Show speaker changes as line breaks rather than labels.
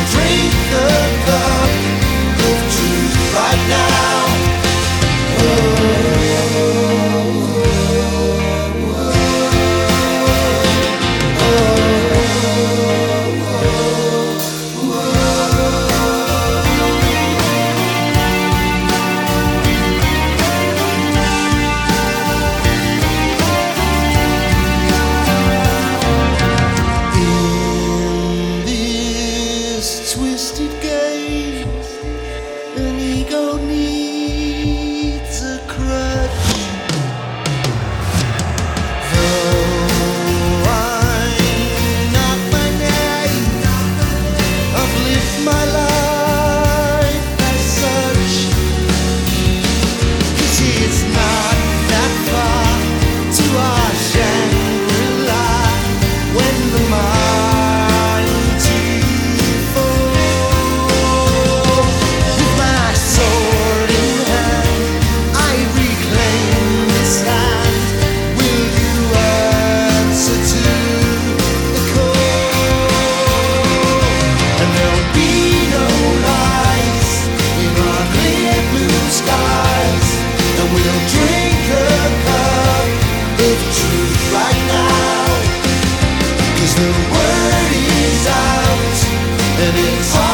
we'll drink the cup of truth right now. Twisted game, an ego needs a crutch. Though I knock my name, I've lived my life as such. You see, it's not that far to our Shangri-La when the the word is out, and it's all